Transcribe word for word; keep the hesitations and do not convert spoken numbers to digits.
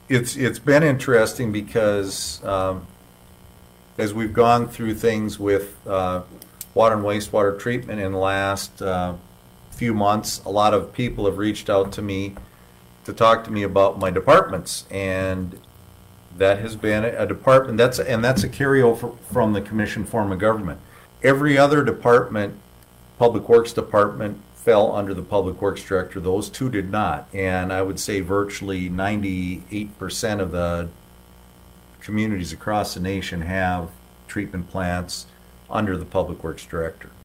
It's it's been interesting because um, as we've gone through things with uh, water and wastewater treatment in the last uh, few months, a lot of people have reached out to me to talk to me about my departments, and that has been a department that's and that's a carryover from the commission form of government. Every other department, public works department, fell under the public works director. Those two did not, and I would say virtually ninety-eight percent of the communities across the nation have treatment plants under the public works director.